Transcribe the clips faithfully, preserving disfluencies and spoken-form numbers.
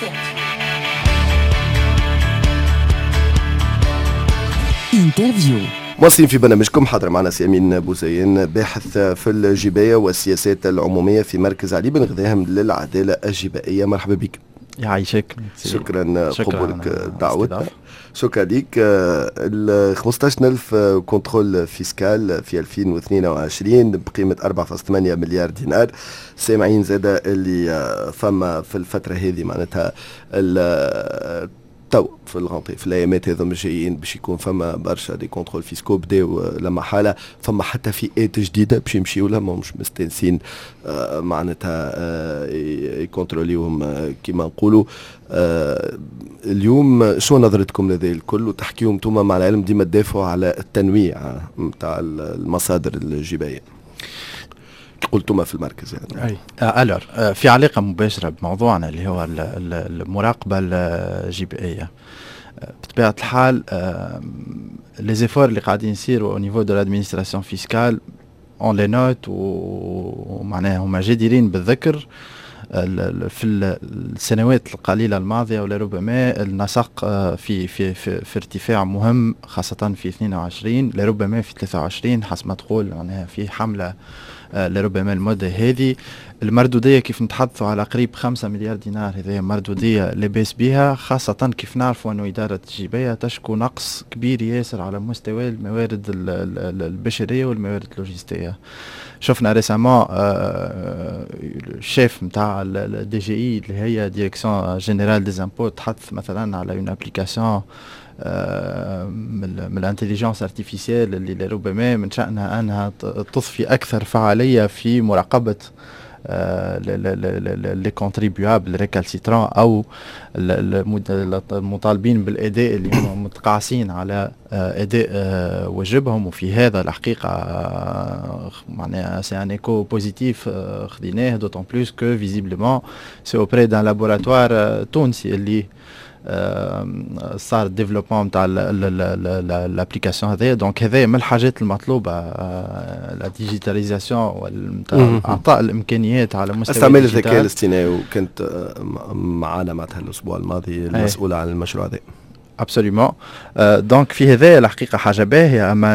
انترفيو. مواصلين في برنامجكم. حاضر معنا سيامين بوزين، باحث في الجباية والسياسات العمومية في مركز علي بن غذاهم للعدالة الجبائية. مرحبا بك. يعيشك. شكرا قبولك دعوتنا. شكرا لك. ال خمسطاش ألف كنترول فيسكال في ألفين واثنين وعشرين بقيمة أربعة فاصلة ثمانية مليار دينار. سامعين زادة اللي فما في الفترة هذه معناتها تو في الغنطي في الايامات هذوما جايين باش يكون فما برشا دي كونترول فيسكو بداو لما حاله فما حتى فئات جديده باش يمشيو لها مش مستانسين آه معناتها آه يكونتروليوهم آه كما نقولوا. آه اليوم شو نظرتكم لهذا الكل وتحكيهم انتم مع العلم ديما تدافعوا على التنويع نتاع المصادر الجبايه قلتما في المركز يعني. اي الور في علاقه مباشره بموضوعنا اللي هو المراقبه الجبائيه. بطبيعه الحال لي زيفور اللي قاعدين يصيروا او نيفو دو لادمينستراسيون فيسكال اون لي نوت ومعناها هما جديرين بالذكر. في السنوات القليله الماضيه ولربما النسق في في في, في ارتفاع مهم خاصه في اثنين وعشرين لربما في ثلاثة وعشرين حسب ما تقول معناها في حمله لربما المدة هذه. المردودية كيف نتحدثوا على قريب خمسة مليار دينار، هذه مردودية لباس بها، خاصة كيف نعرفوا أنه إدارة الجباية تشكو نقص كبير ياسر على مستوى الموارد البشرية والموارد اللوجستية. شفنا ريسامون الشيف نتاع الدي جي اي اللي هي ديريكسيون جينيرال دي زامبو تحدث مثلا على اون ابليكاسيون من الانتليجنس ارتيفيسيال اللي ربما من شأنها أنها تضفي أكثر فعالية في مراقبة لي كونتريبيوابل ريكالسيترون أو المطالبين بالأداء اللي هم متقاعسين على أداء واجبهم. وفي هذا الحقيقة معناها سي ان ايكو بوزيتيف خديناه دوتون بلوس كو فيزيبلمون سي اوبري دان لابوراتوار تونسي اللي صار ديفلوبمون تاع الابليكاسيون هذه. دونك هذا من الحاجات المطلوبه لا ديجيتاليزاسيون واعطاء الامكانيات على مستوى استعمال الذكاء الاصطناعي. وكنت معنا معناتها الاسبوع الماضي المسؤوله عن المشروع هذا. ابسوليومون. دونك في هذا الحقيقه حاجه باهيه. اما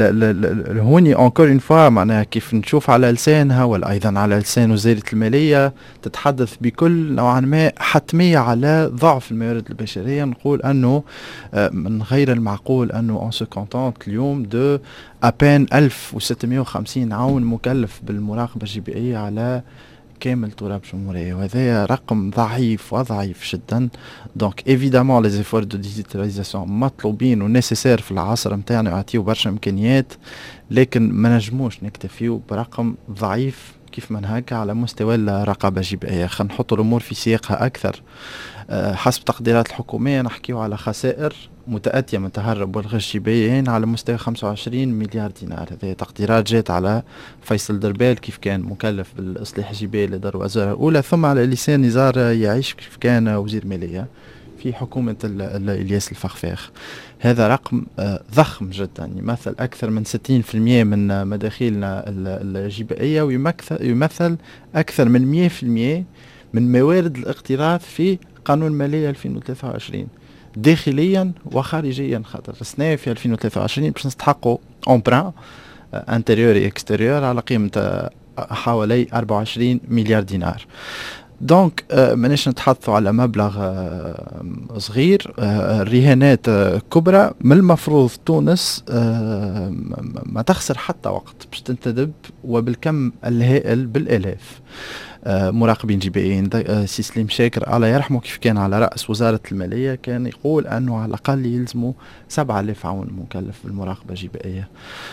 هوني اونكور اون فوا معناها كيف نشوف على لسانها ولا ايضا على لسان وزاره الماليه تتحدث بكل نوعا ما حتميه على ضعف الموارد البشريه. نقول انه من غير المعقول انه اون سو كونتونت اليوم دو ابان ألف وستمائة وخمسين عون مكلف بالمراقبه الجبائيه على كامل تراب جمهورية، وهذا رقم ضعيف وضعيف جدا. دونك ايفيدامون لي زيفور دو ديجيتاليزاسيون مطلوبين ونيسيسير في العصر نتاعنا يعطيو برشا امكانيات، لكن ما نجموش نكتفيو برقم ضعيف كيف ما هكا على مستوى الرقابة الجبائية. خلينا نحطوا الامور في سياقها اكثر. أه حسب تقديرات الحكومية نحكيو على خسائر متأتية من تهرب والغش الجبائيين على مستوى خمسة وعشرين مليار دينار. هذه تقديرات جات على فيصل دربال كيف كان مكلف بالإصلاح الجبائي لدار الوزارة الأولى، ثم على لسان نزار يعيش كيف كان وزير مالية في حكومة الياس الفخفاخ. هذا رقم ضخم جدا يمثل أكثر من ستين بالمئة من مداخيلنا الجبائية، ويمثل أكثر من مئة بالمئة من موارد الاقتراض في قانون مالية ألفين وثلاثة وعشرين داخليا وخارجيا. خاطر السنة في ألفين وثلاثة وعشرين باش نستحقوا امبران انتيريور اكستيريور على قيمة حوالي أربعة وعشرين مليار دينار. دونك آه ماناش نتحدثوا على مبلغ آه صغير. آه الرهانات آه كبرى. من المفروض تونس آه ما تخسر حتى وقت باش تنتدب وبالكم الهائل بالالاف آه مراقبين جبائيين. آه سي سليم شاكر الله يرحمه كيف كان على رأس وزارة المالية كان يقول أنه على الأقل يلزموا سبعة آلاف عون مكلف بالمراقبة الجبائية.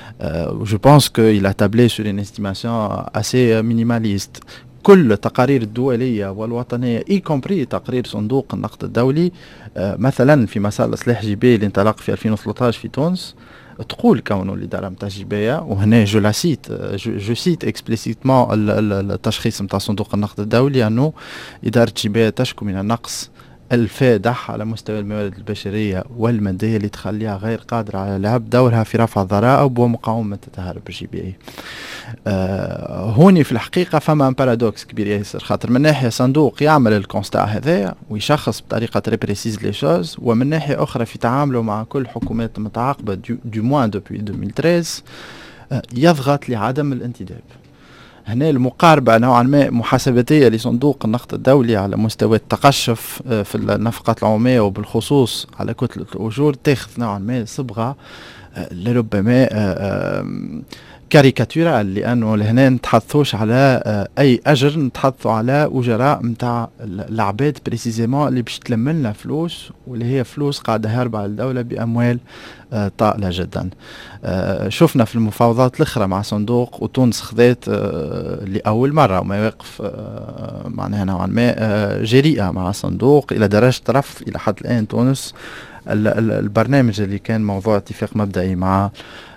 جو بونس كو il a tablé sur une estimation assez minimaliste. كل التقارير الدولية والوطنية اي كومبري تقرير صندوق النقد الدولي آه مثلا في مسار الإصلاح الجبائي اللي انطلق في ألفين وثلاثة عشر في تونس تقول كونه الإدارة متاع الجباية، وهنا جو لا سيت جو سيت اكسبليسيتمون التشخيص متاع صندوق النقد الدولي أنه إدارة الجباية تشكو من النقص الفادح على مستوى الموارد البشرية والمادية اللي تخليها غير قادرة على لعب دورها في رفع الضرائب ومقاومة التهرب الجبائي. آه هوني في الحقيقة فما بارادوكس كبير ياسر، خاطر من ناحية صندوق يعمل الكونستا هذا ويشخص بطريقة تري بريسيز لي شوز، ومن ناحية أخرى في تعامله مع كل حكومات المتعاقبة دو موان دوبوي ألفين وثلاثة آه يضغط لعدم الانتداب. هنا المقاربة نوعا ما محاسباتية لصندوق النقد الدولي على مستوى التقشف في النفقات العمومية وبالخصوص على كتلة الأجور تاخذ نوعا ما صبغة لربما كاريكاتورة، لأنه لهنا نتحدثوش على أي أجر، نتحدثوا على أجراء متاع العباد بريسيزيمون اللي باش تلم لنا فلوس، واللي هي فلوس قاعدة هاربة على الدولة بأموال طائلة جدا. شفنا في المفاوضات الأخرى مع صندوق وتونس خذت لأول مرة وما يوقف معناها نوعا ما جريئة مع صندوق إلى درجة رفض إلى حد الآن تونس البرنامج اللي كان موضوع اتفاق مبدئي مع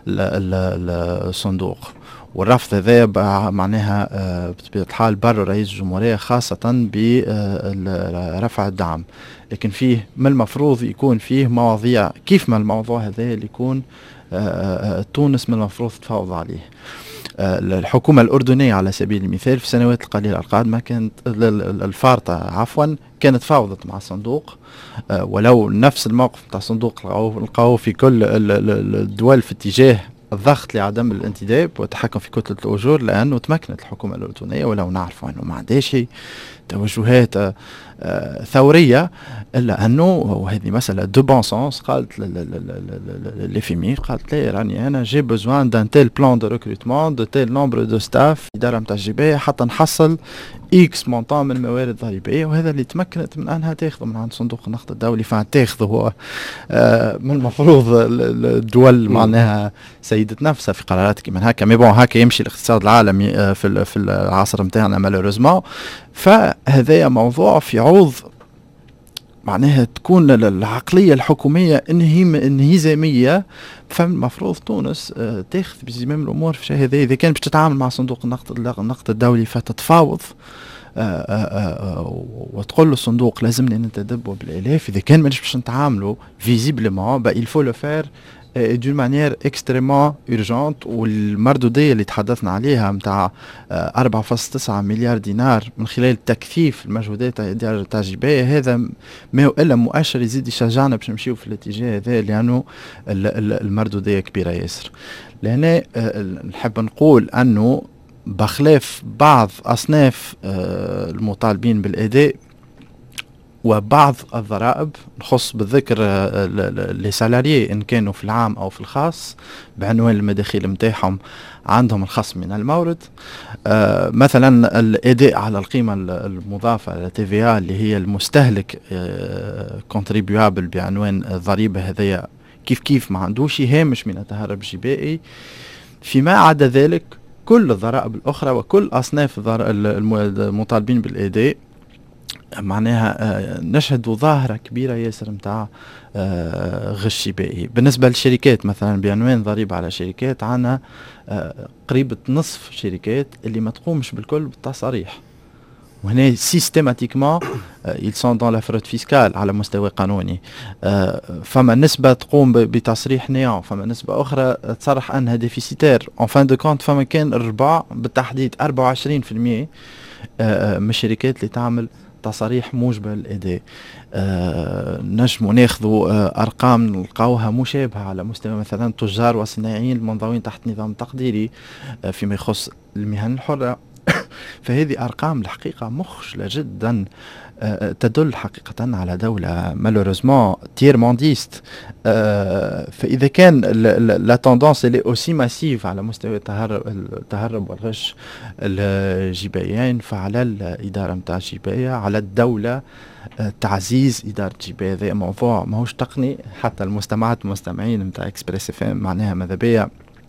الصندوق، والرفض هذا معناها بطبيعة الحال بر رئيس الجمهورية خاصة برفع الدعم، لكن فيه من المفروض يكون فيه مواضيع كيف ما الموضوع هذا اللي يكون تونس من المفروض تفاوض عليه. الحكومة الأردنية على سبيل المثال في السنوات القليلة القادمة كانت الفارطة عفوا كانت فاوضت مع الصندوق، ولو نفس الموقف بتاع الصندوق لقاوه في كل الدول في اتجاه الضغط لعدم الانتداب والتحكم في كتلة الأجور، لأنه تمكنت الحكومة الأردنية ولو نعرف أنه ما عندهاش توجهات ثورية، إلا أنه وهذه مسألة دو بون سونس قالت لفيمي قالت لي راني أنا جي بوزوان دان تيل بلان دو ريكروتمون دو تيل نومبر دو ستاف إدارة متاع الجباية حتى نحصل إكس مونطان من الموارد الضريبية، وهذا اللي تمكنت من أنها تاخذه من عند صندوق النقد الدولي. فتاخذه هو آه من المفروض الدول معناها سيدة نفسها في قرارات كمان هكا، مي بون هكا يمشي الاقتصاد العالمي آه في في العصر نتاعنا مالوريزمون. فهذا موضوع في عوض معناها تكون العقلية الحكومية انهزامية، فالمفروض تونس اه تاخذ بزمام الأمور في شيء هذا. إذا كان باش تتعامل مع صندوق النقد النقد الدولي فتتفاوض اه اه اه وتقول له الصندوق لازمني نتدبوا بالآلاف، إذا كان مانيش باش نتعاملوا فيزيبلمون il faut le faire d'une manière extrêmement urgente. والمردودية اللي تحدثنا عليها متاع أربعة فاصلة تسعة مليار دينار من خلال تكثيف المجهودات تاع الجباية، هذا ما هو إلا مؤشر يزيد يشجعنا باش نمشيو في الاتجاه هذا، لأنه المردودية كبيرة ياسر. لهنا نحب نقول أنه بخلاف بعض أصناف المطالبين بالأداء وبعض الضرائب نخص بالذكر لي سالاريي إن كانوا في العام أو في الخاص بعنوان المداخيل متاعهم عندهم الخصم من المورد. آه مثلا الأداء على القيمة المضافة تي في إيه اللي هي المستهلك كونتريبيوابل آه بعنوان الضريبة هذيا كيف كيف ما عندوش هامش من التهرب الجبائي. فيما عدا ذلك كل الضرائب الأخرى وكل أصناف المطالبين بالأداء معناها آه نشهد ظاهرة كبيرة ياسر متاع آه غش جبائي. بالنسبة للشركات مثلا بعنوان ضريبة على شركات عنا آه قريبة نصف شركات اللي ما تقومش بالكل بالتصاريح، وهنا سيستيماتيكمون ils sont dans la fraude fiscale على مستوى قانوني. آه فما نسبة تقوم بتصريح نيون، فما نسبة أخرى تصرح أنها ديفيسيتير. en fin de compte فما كان الربع بالتحديد أربعة وعشرين بالمئة آه من الشركات اللي تعمل تصاريح موجبة للأداء. آه نجموا ناخذوا آه أرقام نلقاوها مشابهة على مستوى مثلا تجار وصناعيين المنضوين تحت نظام تقديري آه فيما يخص المهن الحرة. فهذه أرقام الحقيقة مخجلة جدا آه تدل حقيقة على دولة مالوريزمون تير مونديست. آه فإذا كان لا توندونس اللي أوسي ماسيف على مستوى التهرب, التهرب والغش الجبايين، فعلى الإدارة متاع الجباية على الدولة آه تعزيز إدارة الجباية. هذا موضوع ماهوش تقني، حتى المستمعات المستمعين متاع إكسبريس اف ام معناها ماذا بيا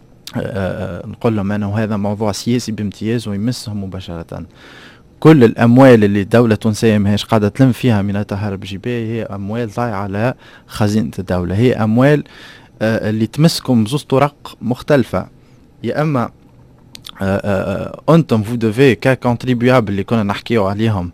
أه نقول لهم أنه هذا موضوع سياسي بامتياز ويمسهم مباشرة. كل الأموال اللي الدولة التونسية ماهيش قاعدة تلم فيها من التهرب الجبائي هي أموال ضايعة على خزينة الدولة، هي أموال أه اللي تمسكم بزوز طرق مختلفة. يا أما انتم vous devez كcontribuable اللي كنا نحكيو عليهم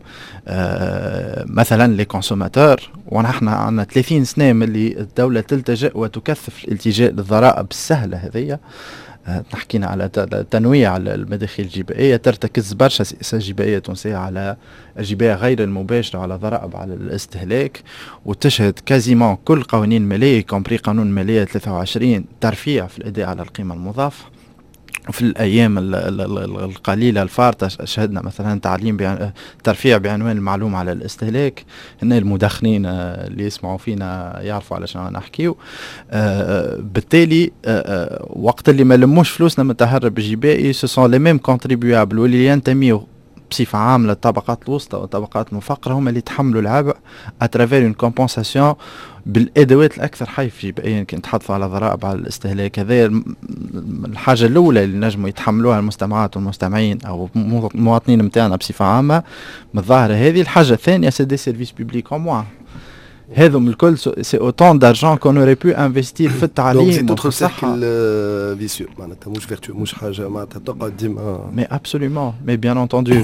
مثلا لي كونسوماتور، ونحن عندنا ثلاثين سنه ملي الدوله تلتجئ وتكثف الالتجاء للضرائب السهله هذيا. نحكينا على تنويع المداخيل الجبائيه، ترتكز برشا سياسه جبائيه تونسيه على الجبايه غير المباشره على ضرائب على الاستهلاك، وتشهد كازيمون كل قوانين الماليه كومبري قانون الماليه ثلاثة وعشرين ترفيع في الاداء على القيمه المضافه. في الأيام القليلة الفارطة شهدنا مثلا تعليم بيان ترفيع بعنوان المعلومة على الاستهلاك. هنا المدخنين اللي يسمعوا فينا يعرفوا على شنو نحكيو. بالتالي وقت اللي ما لموش فلوسنا من التهرب الجبائي سوسون لي ميم كونتريبيوابل واللي ينتميوا بصفة عامة للطبقات الوسطى والطبقات المفقرة هم اللي يتحملوا العبء اترافير اون كومبونساسيون بالادوات الاكثر حيف جبائيا كي نتحدثوا على ضرائب على الاستهلاك. هذا الحاجه الاولى اللي نجموا يتحملوها المستمعات والمستمعين او المواطنين نتاعنا بصفه عامه من الظاهره هذه. الحاجه الثانيه سي دي سيرفيس بوبليك او موان، هذم الكل سي اوتون دارجون كون اوري بو انفستير في التعليم وفي الصحه. فيسيو معناتها مش فيرتو، مش حاجه معناتها تقعد ديما. مي ابسوليومون مي بيان انتوندو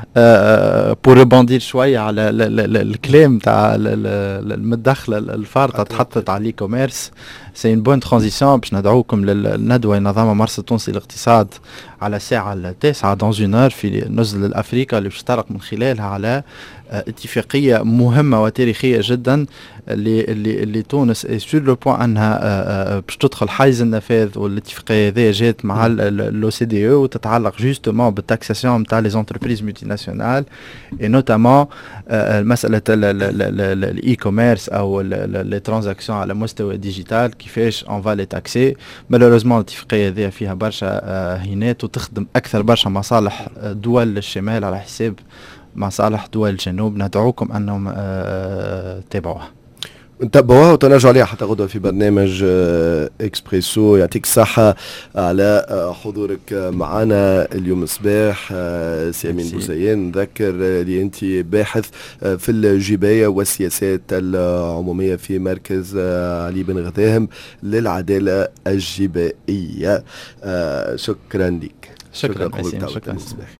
بور ريبوندير شويه على الكلام تاع المداخله الفارطه تحطت على لي كوميرس. سي اون بون ترانزيسيون باش ندعوكم للندوه نظام ممارسه تونسي الاقتصاد على الساعه التاسعه دون اون اور في نزل الافريقيا اللي باش تطرق من خلالها على اتفاقيه مهمه وتاريخيه جدا اللي اللي اللي تونس سور لو بوان انها باش تدخل حيز النفاذ. والاتفاقيه هذه جات مع لو سي دي او وتتعلق جوستومون بالتاكساسيون نتاع لي زونتربريز مولتي ناسيونال اي نوتامون مساله الاي كوميرس او لي ترانزاكسيون على مستوى ديجيتال كيفاش اون فا لي تاكسي. مالوريزمون الاتفاقيه هذه فيها برشا هينات وتخدم اكثر برشا مصالح دول الشمال على حساب مصالح دول الجنوب. ندعوكم انهم أه تابعوها نتابعوها وتنرجعوا عليها حتى غدوة في برنامج اكسبريسو. يعطيك الصحة على حضورك معنا اليوم الصباح سي امين بوزيان. نذكر اللي انت باحث في الجباية والسياسات العمومية في مركز علي بن غذاهم للعدالة الجبائية. شكرا لك. شكرا, شكرا, شكرا, شكرا.